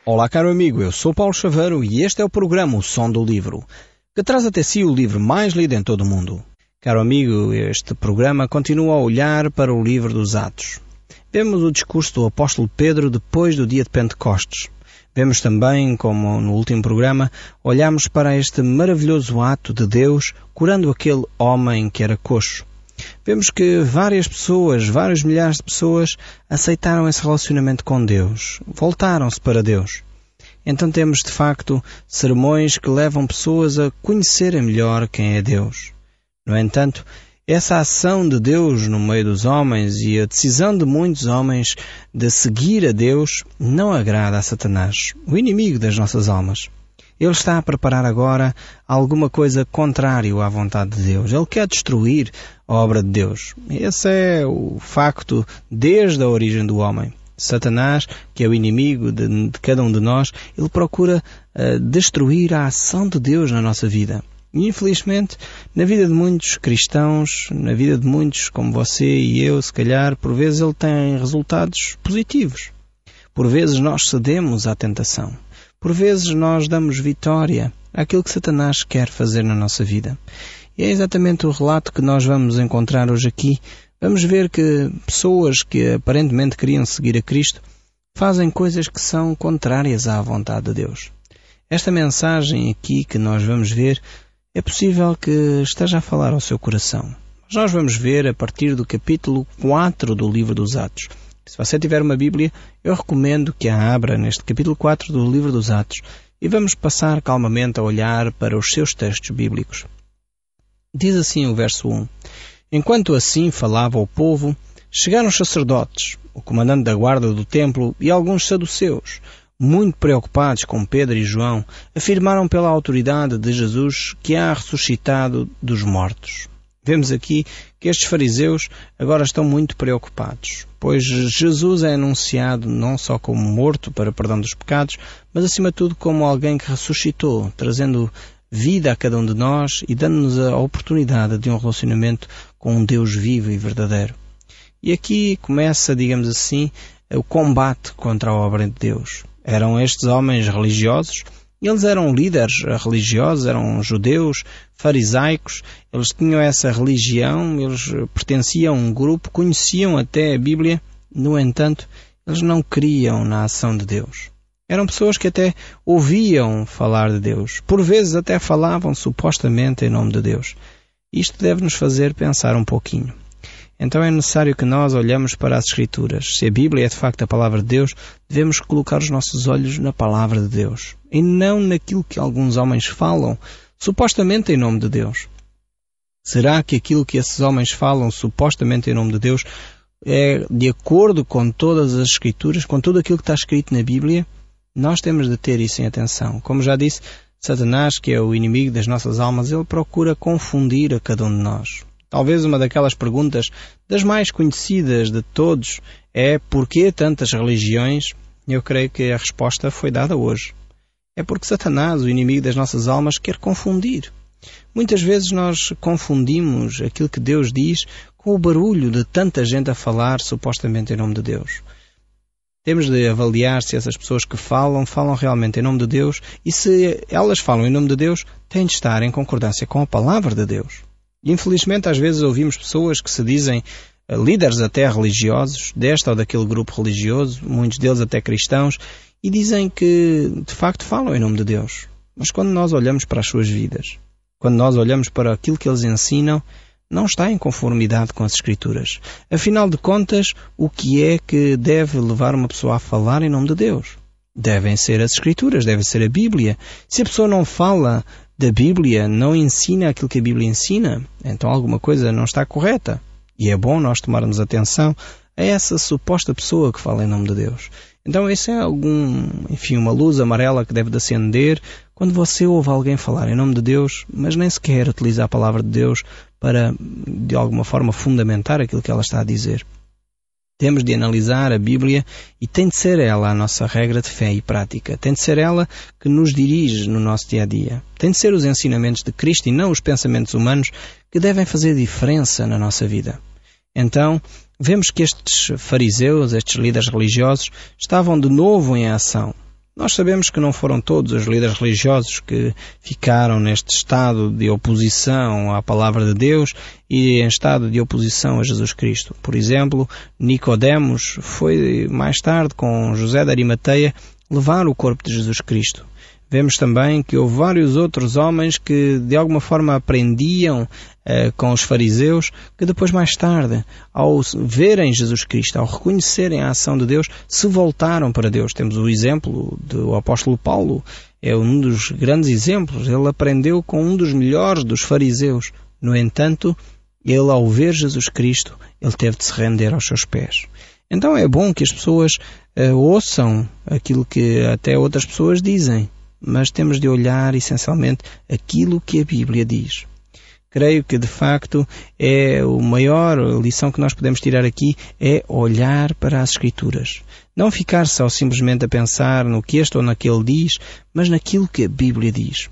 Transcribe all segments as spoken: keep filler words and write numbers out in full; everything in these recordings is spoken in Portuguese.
Olá, caro amigo, eu sou Paulo Chaveiro e este é o programa O Som do Livro, que traz até si o livro mais lido em todo o mundo. Caro amigo, este programa continua a olhar para o livro dos Atos. Vemos o discurso do apóstolo Pedro depois do dia de Pentecostes. Vemos também, como no último programa, olhamos para este maravilhoso ato de Deus curando aquele homem que era coxo. Vemos que várias pessoas, vários milhares de pessoas aceitaram esse relacionamento com Deus, voltaram-se para Deus. Então temos de facto sermões que levam pessoas a conhecerem melhor quem é Deus. No entanto, essa ação de Deus no meio dos homens e a decisão de muitos homens de seguir a Deus não agrada a Satanás, o inimigo das nossas almas. Ele está a preparar agora alguma coisa contrária à vontade de Deus. Ele quer destruir a obra de Deus. Esse é o facto desde a origem do homem. Satanás, que é o inimigo de, de cada um de nós, ele procura uh, destruir a ação de Deus na nossa vida. E, infelizmente, na vida de muitos cristãos, na vida de muitos como você e eu, se calhar, por vezes ele tem resultados positivos. Por vezes nós cedemos à tentação. Por vezes nós damos vitória àquilo que Satanás quer fazer na nossa vida. E é exatamente o relato que nós vamos encontrar hoje aqui. Vamos ver que pessoas que aparentemente queriam seguir a Cristo fazem coisas que são contrárias à vontade de Deus. Esta mensagem aqui que nós vamos ver é possível que esteja a falar ao seu coração. Mas nós vamos ver a partir do capítulo quatro do livro dos Atos. Se você tiver uma Bíblia, eu recomendo que a abra neste capítulo quatro do livro dos Atos e vamos passar calmamente a olhar para os seus textos bíblicos. Diz assim o verso um. Enquanto assim falava o povo, chegaram os sacerdotes, o comandante da guarda do templo e alguns saduceus, muito preocupados com Pedro e João, afirmaram pela autoridade de Jesus que há ressuscitado dos mortos. Vemos aqui que estes fariseus agora estão muito preocupados, pois Jesus é anunciado não só como morto para perdão dos pecados, mas acima de tudo como alguém que ressuscitou, trazendo vida a cada um de nós e dando-nos a oportunidade de um relacionamento com um Deus vivo e verdadeiro. E aqui começa, digamos assim, o combate contra a obra de Deus. Eram estes homens religiosos. Eles eram líderes religiosos, eram judeus, farisaicos, eles tinham essa religião, eles pertenciam a um grupo, conheciam até a Bíblia, no entanto, eles não criam na ação de Deus. Eram pessoas que até ouviam falar de Deus, por vezes até falavam supostamente em nome de Deus. Isto deve nos fazer pensar um pouquinho. Então é necessário que nós olhemos para as Escrituras. Se a Bíblia é de facto a Palavra de Deus, devemos colocar os nossos olhos na Palavra de Deus e não naquilo que alguns homens falam, supostamente em nome de Deus. Será que aquilo que esses homens falam, supostamente em nome de Deus, é de acordo com todas as Escrituras, com tudo aquilo que está escrito na Bíblia? Nós temos de ter isso em atenção. Como já disse, Satanás, que é o inimigo das nossas almas, ele procura confundir a cada um de nós. Talvez uma daquelas perguntas, das mais conhecidas de todos, é porquê tantas religiões? Eu creio que a resposta foi dada hoje. É porque Satanás, o inimigo das nossas almas, quer confundir. Muitas vezes nós confundimos aquilo que Deus diz com o barulho de tanta gente a falar supostamente em nome de Deus. Temos de avaliar se essas pessoas que falam, falam realmente em nome de Deus e se elas falam em nome de Deus, têm de estar em concordância com a palavra de Deus. Infelizmente, às vezes ouvimos pessoas que se dizem líderes até religiosos, deste ou daquele grupo religioso, muitos deles até cristãos, e dizem que, de facto, falam em nome de Deus. Mas quando nós olhamos para as suas vidas, quando nós olhamos para aquilo que eles ensinam, não está em conformidade com as Escrituras. Afinal de contas, o que é que deve levar uma pessoa a falar em nome de Deus? Devem ser as Escrituras, deve ser a Bíblia. Se a pessoa não fala da Bíblia, não ensina aquilo que a Bíblia ensina, então alguma coisa não está correta. E é bom nós tomarmos atenção a essa suposta pessoa que fala em nome de Deus. Então isso é algum, enfim, uma luz amarela que deve de acender quando você ouve alguém falar em nome de Deus, mas nem sequer utiliza a palavra de Deus para, de alguma forma, fundamentar aquilo que ela está a dizer. Temos de analisar a Bíblia e tem de ser ela a nossa regra de fé e prática. Tem de ser ela que nos dirige no nosso dia-a-dia. Tem de ser os ensinamentos de Cristo e não os pensamentos humanos que devem fazer diferença na nossa vida. Então, vemos que estes fariseus, estes líderes religiosos, estavam de novo em ação. Nós sabemos que não foram todos os líderes religiosos que ficaram neste estado de oposição à palavra de Deus e em estado de oposição a Jesus Cristo. Por exemplo, Nicodemos foi mais tarde com José de Arimateia levar o corpo de Jesus Cristo. Vemos também que houve vários outros homens que de alguma forma aprendiam eh, com os fariseus, que depois mais tarde, ao verem Jesus Cristo, ao reconhecerem a ação de Deus, se voltaram para Deus. Temos o exemplo do apóstolo Paulo, é um dos grandes exemplos. Ele aprendeu com um dos melhores dos fariseus. No entanto, ele ao ver Jesus Cristo, ele teve de se render aos seus pés. Então é bom que as pessoas eh, ouçam aquilo que até outras pessoas dizem, mas temos de olhar essencialmente aquilo que a Bíblia diz. Creio que de facto é a maior lição que nós podemos tirar aqui é olhar para as Escrituras. Não ficar só simplesmente a pensar no que este ou naquele diz, mas naquilo que a Bíblia diz.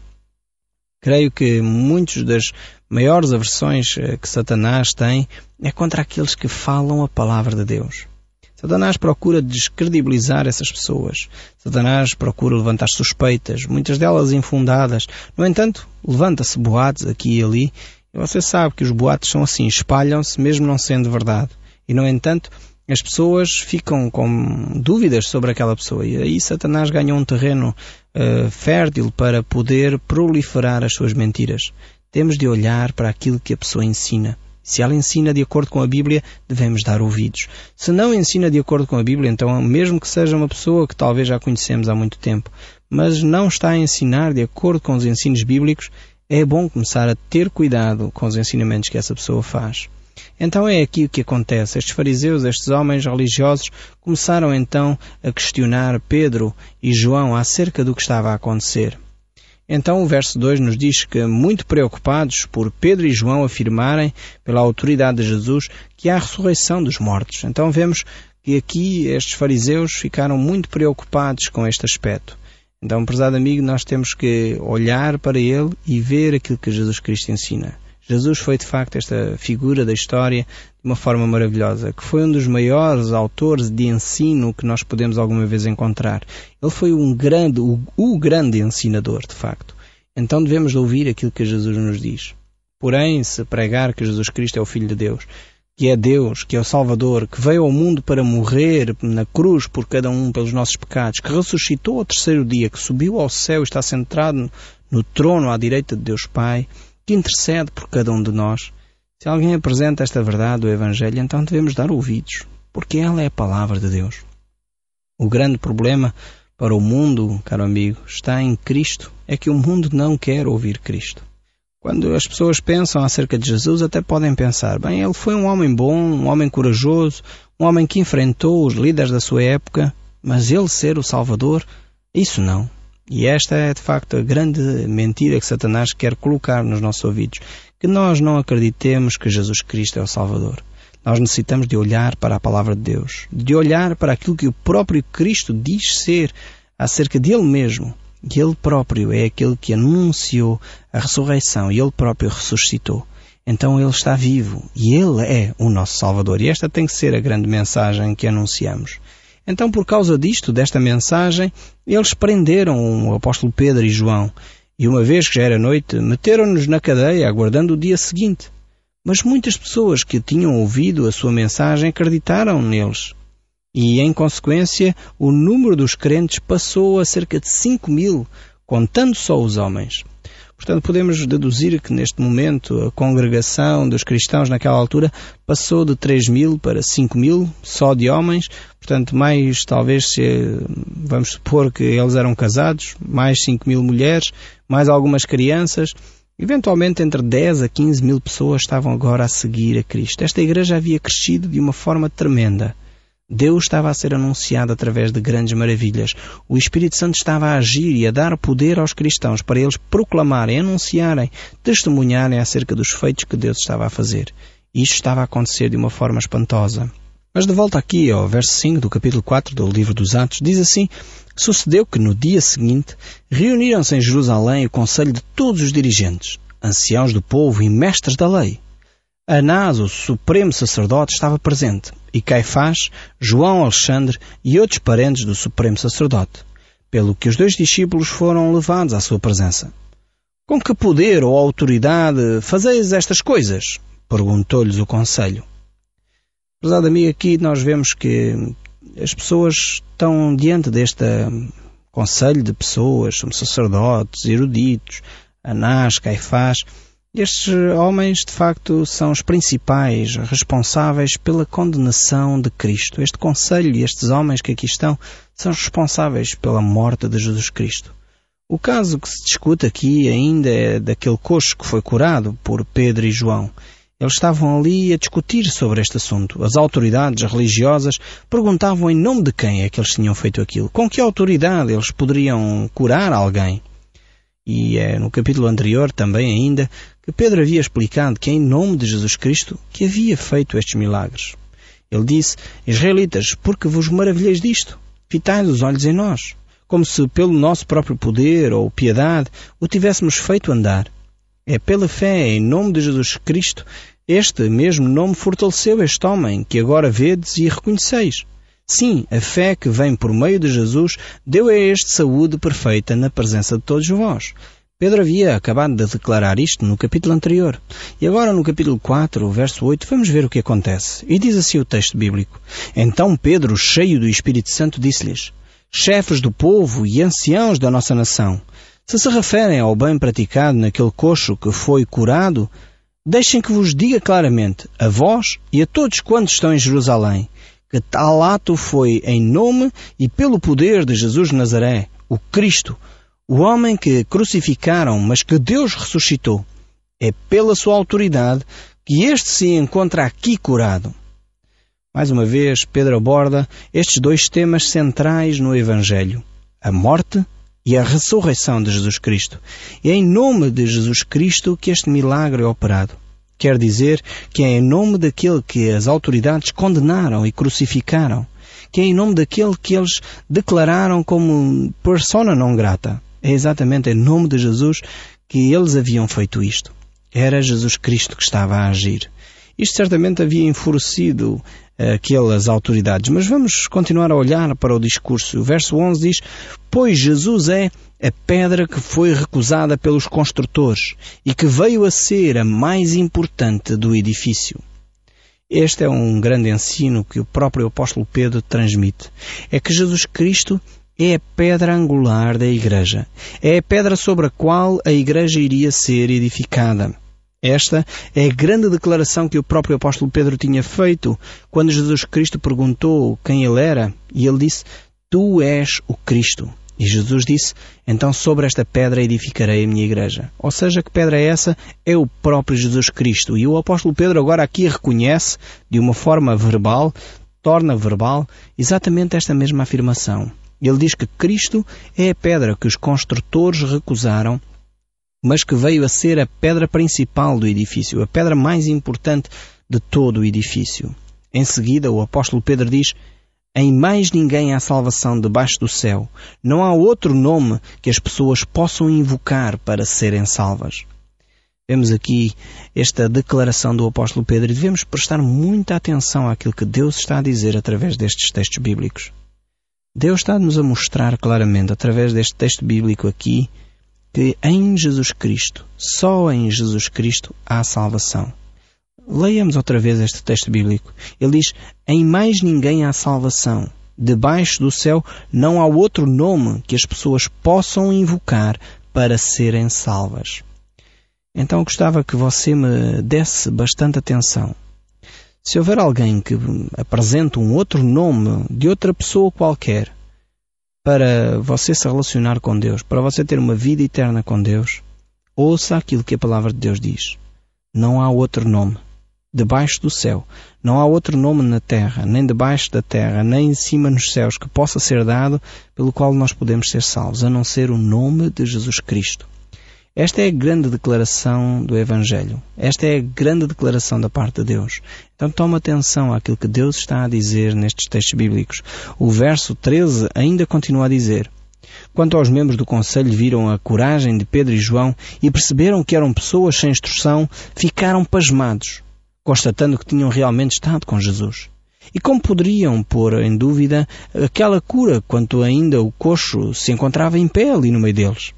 Creio que muitas das maiores aversões que Satanás tem é contra aqueles que falam a palavra de Deus. Satanás procura descredibilizar essas pessoas. Satanás procura levantar suspeitas, muitas delas infundadas. No entanto, levanta-se boatos aqui e ali. E você sabe que os boatos são assim, espalham-se mesmo não sendo verdade. E, no entanto, as pessoas ficam com dúvidas sobre aquela pessoa. E aí Satanás ganha um terreno uh, fértil para poder proliferar as suas mentiras. Temos de olhar para aquilo que a pessoa ensina. Se ela ensina de acordo com a Bíblia, devemos dar ouvidos. Se não ensina de acordo com a Bíblia, então, mesmo que seja uma pessoa que talvez já conhecemos há muito tempo, mas não está a ensinar de acordo com os ensinos bíblicos, é bom começar a ter cuidado com os ensinamentos que essa pessoa faz. Então é aqui o que acontece. Estes fariseus, estes homens religiosos, começaram então a questionar Pedro e João acerca do que estava a acontecer. Então o verso dois nos diz que, muito preocupados por Pedro e João afirmarem, pela autoridade de Jesus, que há a ressurreição dos mortos. Então vemos que aqui estes fariseus ficaram muito preocupados com este aspecto. Então, prezado amigo, nós temos que olhar para ele e ver aquilo que Jesus Cristo ensina. Jesus foi de facto esta figura da história de uma forma maravilhosa, que foi um dos maiores autores de ensino que nós podemos alguma vez encontrar. Ele foi um grande, o, o grande ensinador, de facto. Então devemos ouvir aquilo que Jesus nos diz. Porém, se pregar que Jesus Cristo é o Filho de Deus, que é Deus, que é o Salvador, que veio ao mundo para morrer na cruz por cada um pelos nossos pecados, que ressuscitou ao terceiro dia, que subiu ao céu e está sentado no trono à direita de Deus Pai, que intercede por cada um de nós. Se alguém apresenta esta verdade do Evangelho, então devemos dar ouvidos, porque ela é a palavra de Deus. O grande problema para o mundo, caro amigo, está em Cristo, é que o mundo não quer ouvir Cristo. Quando as pessoas pensam acerca de Jesus, até podem pensar, bem, ele foi um homem bom, um homem corajoso, um homem que enfrentou os líderes da sua época, mas ele ser o Salvador, isso não. E esta é, de facto, a grande mentira que Satanás quer colocar nos nossos ouvidos. Que nós não acreditemos que Jesus Cristo é o Salvador. Nós necessitamos de olhar para a palavra de Deus. De olhar para aquilo que o próprio Cristo diz ser acerca dele mesmo. E ele próprio é aquele que anunciou a ressurreição. E ele próprio ressuscitou. Então ele está vivo. E ele é o nosso Salvador. E esta tem que ser a grande mensagem que anunciamos. Então, por causa disto, desta mensagem, eles prenderam o apóstolo Pedro e João. E uma vez que já era noite, meteram-nos na cadeia, aguardando o dia seguinte. Mas muitas pessoas que tinham ouvido a sua mensagem acreditaram neles. E, em consequência, o número dos crentes passou a cerca de cinco mil, contando só os homens. Portanto, podemos deduzir que neste momento a congregação dos cristãos naquela altura passou de três mil para cinco mil, só de homens. Portanto, mais talvez, se, vamos supor que eles eram casados, mais cinco mil mulheres, mais algumas crianças. Eventualmente entre dez a quinze mil pessoas estavam agora a seguir a Cristo. Esta igreja havia crescido de uma forma tremenda. Deus estava a ser anunciado através de grandes maravilhas. O Espírito Santo estava a agir e a dar poder aos cristãos para eles proclamarem, anunciarem, testemunharem acerca dos feitos que Deus estava a fazer. E isto estava a acontecer de uma forma espantosa. Mas de volta aqui ao verso cinco do capítulo quatro do livro dos Atos, diz assim: sucedeu que no dia seguinte reuniram-se em Jerusalém o conselho de todos os dirigentes, anciãos do povo e mestres da lei. Anás, o supremo sacerdote, estava presente, e Caifás, João Alexandre e outros parentes do supremo sacerdote. pelo que os dois discípulos foram levados à sua presença. Com que poder ou autoridade fazeis estas coisas? Perguntou-lhes o conselho. Prezado amigo, aqui nós vemos que as pessoas estão diante deste conselho de pessoas, como sacerdotes, eruditos, Anás, Caifás. Estes homens, de facto, são os principais responsáveis pela condenação de Cristo. Este conselho e estes homens que aqui estão são responsáveis pela morte de Jesus Cristo. O caso que se discute aqui ainda é daquele coxo que foi curado por Pedro e João. Eles estavam ali a discutir sobre este assunto. As autoridades religiosas perguntavam em nome de quem é que eles tinham feito aquilo. Com que autoridade eles poderiam curar alguém? E é no capítulo anterior também ainda que Pedro havia explicado que é em nome de Jesus Cristo que havia feito estes milagres. Ele disse: Israelitas, porque vos maravilheis disto? Fitai os olhos em nós, como se pelo nosso próprio poder ou piedade o tivéssemos feito andar. É pela fé em nome de Jesus Cristo, este mesmo nome fortaleceu este homem que agora vedes e reconheceis. Sim, a fé que vem por meio de Jesus deu a este saúde perfeita na presença de todos vós. Pedro havia acabado de declarar isto no capítulo anterior. E agora no capítulo quatro, verso oito, vamos ver o que acontece. E diz assim o texto bíblico: Então Pedro, cheio do Espírito Santo, disse-lhes: Chefes do povo e anciãos da nossa nação, se se referem ao bem praticado naquele coxo que foi curado, deixem que vos diga claramente, a vós e a todos quantos estão em Jerusalém, que tal ato foi em nome e pelo poder de Jesus de Nazaré, o Cristo, o homem que crucificaram, mas que Deus ressuscitou. É pela sua autoridade que este se encontra aqui curado. Mais uma vez, Pedro aborda estes dois temas centrais no Evangelho: a morte e a ressurreição de Jesus Cristo. É em nome de Jesus Cristo que este milagre é operado. Quer dizer que é em nome daquele que as autoridades condenaram e crucificaram, que é em nome daquele que eles declararam como persona non grata. É exatamente em nome de Jesus que eles haviam feito isto. Era Jesus Cristo que estava a agir. Isto certamente havia enfurecido aquelas autoridades, mas vamos continuar a olhar para o discurso. O verso onze diz: Pois Jesus é a pedra que foi recusada pelos construtores e que veio a ser a mais importante do edifício. Este é um grande ensino que o próprio apóstolo Pedro transmite. É que Jesus Cristo é a pedra angular da igreja. É a pedra sobre a qual a igreja iria ser edificada. Esta é a grande declaração que o próprio apóstolo Pedro tinha feito quando Jesus Cristo perguntou quem ele era, e ele disse: Tu és o Cristo. E Jesus disse: Então sobre esta pedra edificarei a minha igreja. Ou seja, que pedra é essa? É o próprio Jesus Cristo. E o apóstolo Pedro agora aqui reconhece, de uma forma verbal, torna verbal, exatamente esta mesma afirmação. Ele diz que Cristo é a pedra que os construtores recusaram, mas que veio a ser a pedra principal do edifício, a pedra mais importante de todo o edifício. Em seguida, o apóstolo Pedro diz: Em mais ninguém há salvação debaixo do céu. Não há outro nome que as pessoas possam invocar para serem salvas. Vemos aqui esta declaração do apóstolo Pedro e devemos prestar muita atenção àquilo que Deus está a dizer através destes textos bíblicos. Deus está-nos a mostrar claramente, através deste texto bíblico aqui, que em Jesus Cristo, só em Jesus Cristo, há salvação. Leiamos outra vez este texto bíblico. Ele diz: Em mais ninguém há salvação. Debaixo do céu não há outro nome que as pessoas possam invocar para serem salvas. Então eu gostava que você me desse bastante atenção. Se houver alguém que apresente um outro nome de outra pessoa qualquer para você se relacionar com Deus, para você ter uma vida eterna com Deus, ouça aquilo que a palavra de Deus diz. Não há outro nome debaixo do céu, não há outro nome na terra, nem debaixo da terra, nem em cima nos céus, que possa ser dado pelo qual nós podemos ser salvos, a não ser o nome de Jesus Cristo. Esta é a grande declaração do Evangelho. Esta é a grande declaração da parte de Deus. Então toma atenção àquilo que Deus está a dizer nestes textos bíblicos. O verso treze ainda continua a dizer: Quanto aos membros do conselho viram a coragem de Pedro e João e perceberam que eram pessoas sem instrução, ficaram pasmados, constatando que tinham realmente estado com Jesus. E como poderiam pôr em dúvida aquela cura quando ainda o coxo se encontrava em pé ali no meio deles?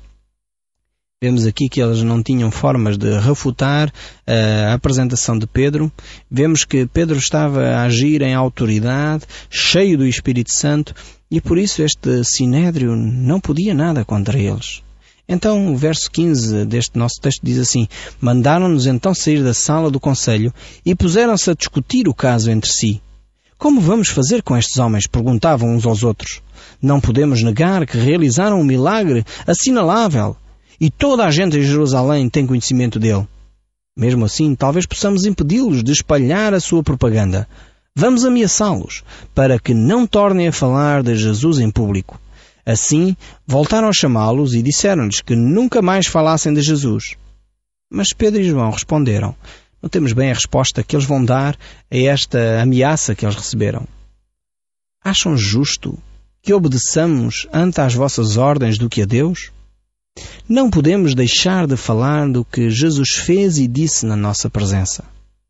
Vemos aqui que eles não tinham formas de refutar a apresentação de Pedro. Vemos que Pedro estava a agir em autoridade, cheio do Espírito Santo, e por isso este sinédrio não podia nada contra eles. Então o verso quinze deste nosso texto diz assim: mandaram-nos então sair da sala do conselho e puseram-se a discutir o caso entre si. Como vamos fazer com estes homens? Perguntavam uns aos outros. Não podemos negar que realizaram um milagre assinalável. E toda a gente em Jerusalém tem conhecimento dele. Mesmo assim, talvez possamos impedi-los de espalhar a sua propaganda. Vamos ameaçá-los, para que não tornem a falar de Jesus em público. Assim, voltaram a chamá-los e disseram-lhes que nunca mais falassem de Jesus. Mas Pedro e João responderam. Não temos bem a resposta que eles vão dar a esta ameaça que eles receberam. Acham justo que obedeçamos ante às vossas ordens do que a Deus? Não podemos deixar de falar do que Jesus fez e disse na nossa presença.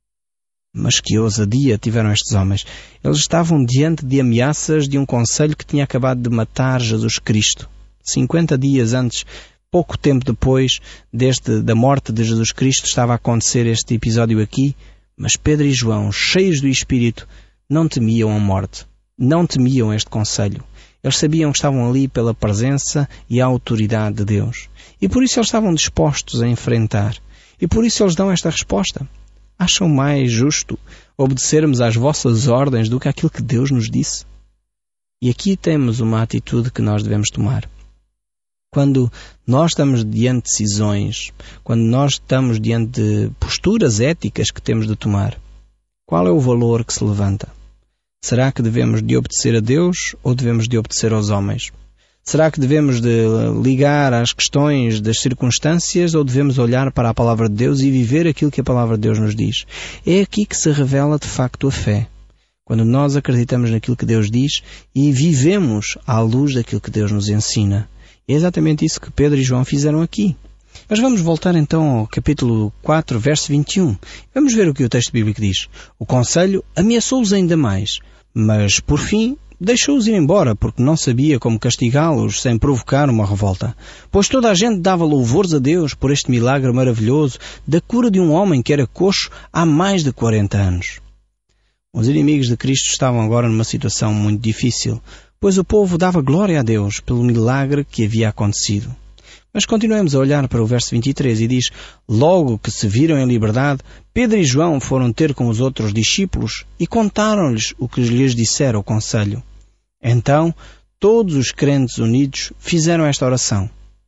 Mas que ousadia tiveram estes homens. Eles estavam diante de ameaças de um conselho que tinha acabado de matar Jesus Cristo. cinquenta dias antes, pouco tempo depois deste, da morte de Jesus Cristo, estava a acontecer este episódio aqui. Mas Pedro e João, cheios do Espírito, não temiam a morte. Não temiam este conselho. Eles sabiam que estavam ali pela presença e a autoridade de Deus. E por isso eles estavam dispostos a enfrentar. E por isso eles dão esta resposta. Acham mais justo obedecermos às vossas ordens do que aquilo que Deus nos disse? E aqui temos uma atitude que nós devemos tomar. Quando nós estamos diante de decisões, quando nós estamos diante de posturas éticas que temos de tomar, qual é o valor que se levanta? Será que devemos de obedecer a Deus ou devemos de obedecer aos homens? Será que devemos de ligar às questões das circunstâncias ou devemos olhar para a Palavra de Deus e viver aquilo que a Palavra de Deus nos diz? É aqui que se revela de facto a fé. Quando nós acreditamos naquilo que Deus diz e vivemos à luz daquilo que Deus nos ensina. É exatamente isso que Pedro e João fizeram aqui. Mas vamos voltar então ao capítulo quatro, verso vinte e um. Vamos ver o que o texto bíblico diz. O conselho ameaçou-os ainda mais, mas por fim deixou-os ir embora, porque não sabia como castigá-los sem provocar uma revolta. Pois toda a gente dava louvores a Deus por este milagre maravilhoso da cura de um homem que era coxo há mais de quarenta anos. Os inimigos de Cristo estavam agora numa situação muito difícil, pois o povo dava glória a Deus pelo milagre que havia acontecido. Mas continuemos a olhar para o verso vinte e três e diz: logo que se viram em liberdade, Pedro e João foram ter com os outros discípulos e contaram-lhes o que lhes dissera o conselho. Então, todos os crentes unidos fizeram esta oração: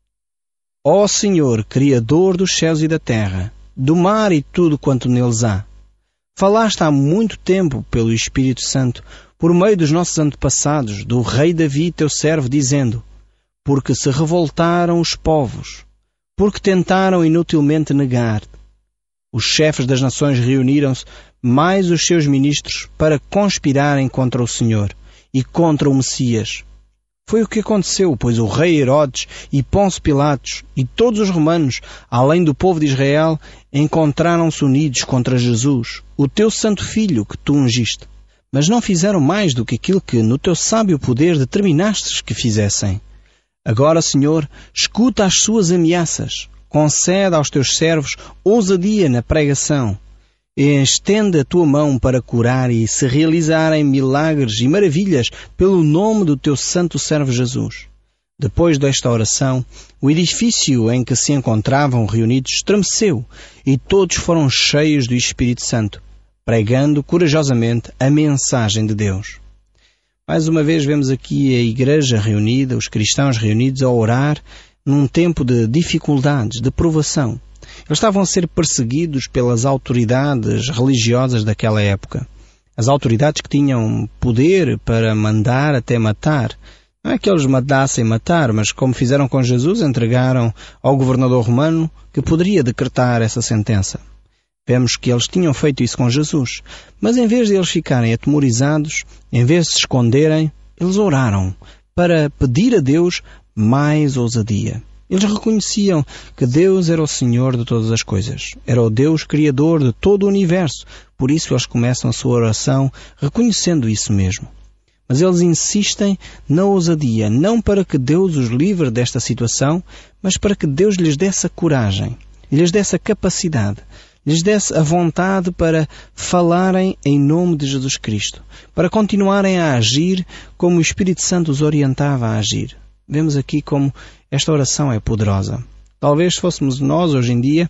Ó Senhor, Criador dos céus e da terra, do mar e tudo quanto neles há, falaste há muito tempo pelo Espírito Santo, por meio dos nossos antepassados, do rei Davi, teu servo, dizendo: porque se revoltaram os povos, porque tentaram inutilmente negar-te. Os chefes das nações reuniram-se, mais os seus ministros, para conspirarem contra o Senhor e contra o Messias. Foi o que aconteceu, pois o rei Herodes e Pôncio Pilatos e todos os romanos, além do povo de Israel, encontraram-se unidos contra Jesus, o teu santo filho que tu ungiste. Mas não fizeram mais do que aquilo que no teu sábio poder determinastes que fizessem. Agora, Senhor, escuta as suas ameaças, concede aos teus servos ousadia na pregação, e estende a tua mão para curar e se realizarem milagres e maravilhas pelo nome do teu santo servo Jesus. Depois desta oração, o edifício em que se encontravam reunidos estremeceu e todos foram cheios do Espírito Santo, pregando corajosamente a mensagem de Deus. Mais uma vez vemos aqui a igreja reunida, os cristãos reunidos a orar num tempo de dificuldades, de provação. Eles estavam a ser perseguidos pelas autoridades religiosas daquela época. As autoridades que tinham poder para mandar até matar. Não é que eles mandassem matar, mas como fizeram com Jesus, entregaram ao governador romano que poderia decretar essa sentença. Vemos que eles tinham feito isso com Jesus. Mas em vez de eles ficarem atemorizados, em vez de se esconderem, eles oraram para pedir a Deus mais ousadia. Eles reconheciam que Deus era o Senhor de todas as coisas. Era o Deus Criador de todo o universo. Por isso eles começam a sua oração reconhecendo isso mesmo. Mas eles insistem na ousadia, não para que Deus os livre desta situação, mas para que Deus lhes desse a coragem, lhes desse a capacidade, lhes desse a vontade para falarem em nome de Jesus Cristo, para continuarem a agir como o Espírito Santo os orientava a agir. Vemos aqui como esta oração é poderosa. Talvez se fôssemos nós hoje em dia,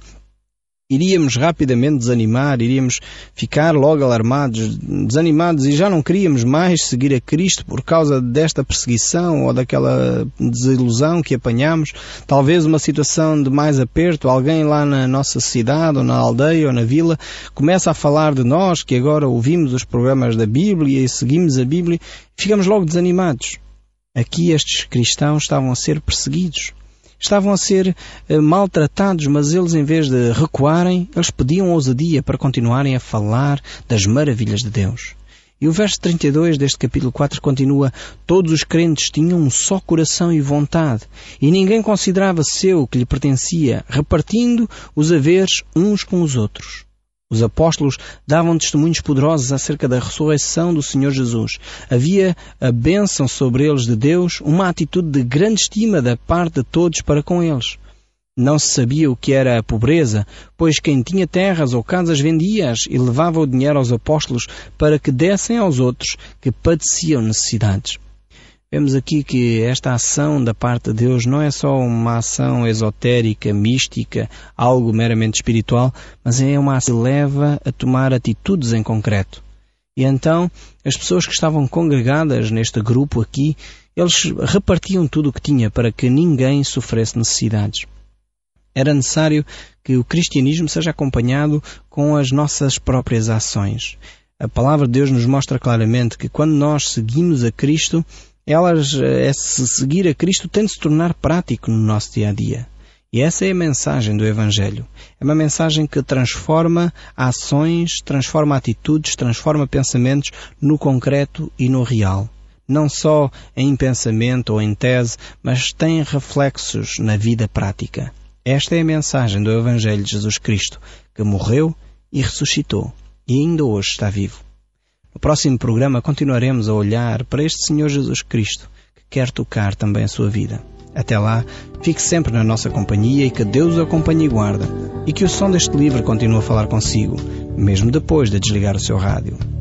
iríamos rapidamente desanimar, iríamos ficar logo alarmados, desanimados e já não queríamos mais seguir a Cristo por causa desta perseguição ou daquela desilusão que apanhamos. Talvez uma situação de mais aperto, alguém lá na nossa cidade ou na aldeia ou na vila começa a falar de nós, que agora ouvimos os programas da Bíblia e seguimos a Bíblia, e ficamos logo desanimados. Aqui estes cristãos estavam a ser perseguidos. Estavam a ser uh, maltratados, mas eles, em vez de recuarem, eles pediam ousadia para continuarem a falar das maravilhas de Deus. E o verso trinta e dois deste capítulo quatro continua: todos os crentes tinham um só coração e vontade, e ninguém considerava seu o que lhe pertencia, repartindo os haveres uns com os outros. Os apóstolos davam testemunhos poderosos acerca da ressurreição do Senhor Jesus. Havia a bênção sobre eles de Deus, uma atitude de grande estima da parte de todos para com eles. Não se sabia o que era a pobreza, pois quem tinha terras ou casas vendia-as e levava o dinheiro aos apóstolos para que dessem aos outros que padeciam necessidades. Vemos aqui que esta ação da parte de Deus não é só uma ação esotérica, mística, algo meramente espiritual, mas é uma ação que leva a tomar atitudes em concreto. E então, as pessoas que estavam congregadas neste grupo aqui, eles repartiam tudo o que tinha para que ninguém sofresse necessidades. Era necessário que o cristianismo seja acompanhado com as nossas próprias ações. A palavra de Deus nos mostra claramente que quando nós seguimos a Cristo, Elas, esse seguir a Cristo tem de se tornar prático no nosso dia-a-dia. E essa é a mensagem do Evangelho. É uma mensagem que transforma ações, transforma atitudes, transforma pensamentos no concreto e no real. Não só em pensamento ou em tese, mas tem reflexos na vida prática. Esta é a mensagem do Evangelho de Jesus Cristo, que morreu e ressuscitou, e ainda hoje está vivo. No próximo programa continuaremos a olhar para este Senhor Jesus Cristo, que quer tocar também a sua vida. Até lá, fique sempre na nossa companhia e que Deus o acompanhe e guarde, e que o som deste livro continue a falar consigo, mesmo depois de desligar o seu rádio.